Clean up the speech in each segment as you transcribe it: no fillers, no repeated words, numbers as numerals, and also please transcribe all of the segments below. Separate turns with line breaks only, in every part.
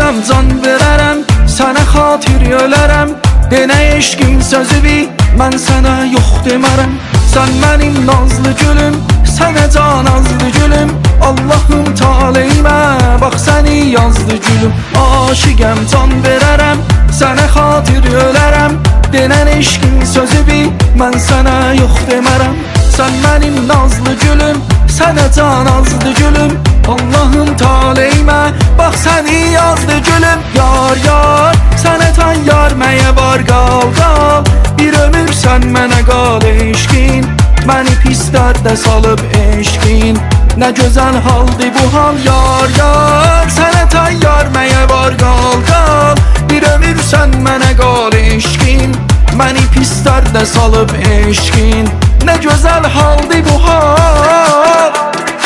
Aşığam, can verərəm, sənə xatir ölərəm. Denə eşqin sözüvi, mən sənə yox demərəm. Sən mənim nazlı gülüm, sənə can azlı gülüm. Allahım taleyimə, bax səni yazdı gülüm. Aşığam, can verərəm, sənə xatir ölərəm. Denən eşqin sözüvi, mən sənə yox demərəm. Sən mənim nazlı gülüm, sənə can azdı gülüm. Allahım taleyimə, bax səni yazdı gülüm. Yar, yar, sənə tan yar məyə var qal, qal. Bir ömür sən mənə qal eşqin, məni pis dərdə salıb eşqin. Nə gözəl haldır bu hal, yar, yar, sənə tan yar məyə var qal, qal. Bir ömür sən mənə qal eşqin, məni pis dərdə salıb eşqin. Nə gözəl haldır bu hal.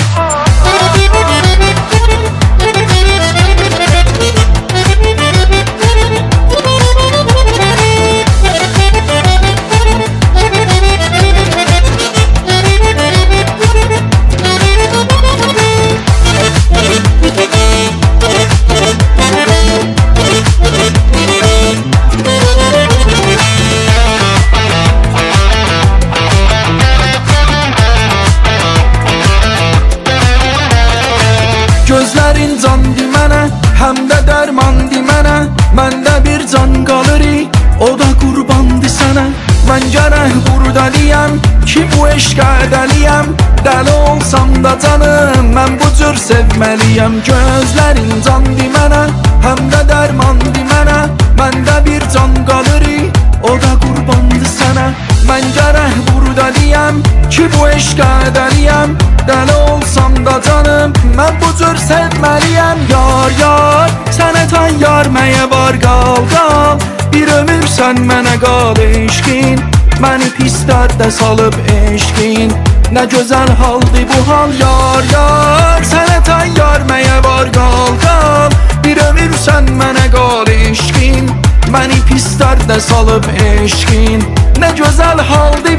Gözlərin candı mənə, həm də dərmandı mənə. Məndə bir can qalır, o da qurbandı sənə. Mən gərək buradalıyam ki bu eşqə dəliyəm. Dəli olsam da canım, mən bu cür sevməliyəm. Gözlərin candı mənə, həm də dərmandı mənə. Məndə bir can qalır, o da qurbandı sənə. Mən gərək buradalıyam ki bu eşqə dəliyəm. Dəli olsam da canım, mən bu cür sevməliyəm. Yar, yar, sənə tan yar məyə var qal, qal. Bir ömür sən mənə qal eşqin, məni pis dərdə salıb eşqin. Nə gözəl haldır bu hal, yar, yar, sənə tan yar məyə var qal, qal. Bir ömür sən mənə qal eşqin, məni pis dərdə salıb eşqin. Nə gözəl haldır